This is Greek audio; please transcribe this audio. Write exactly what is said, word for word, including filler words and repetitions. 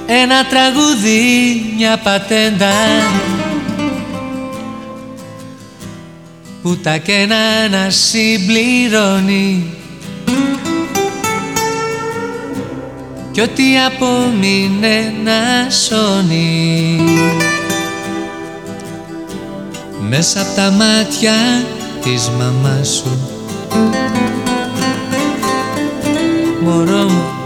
ένα τραγούδι, μια πατέντα που τα κενά να συμπληρώνει κι ό,τι απόμεινε να σώνει μέσα απ' τα μάτια της μαμάς σου. Μωρό μου,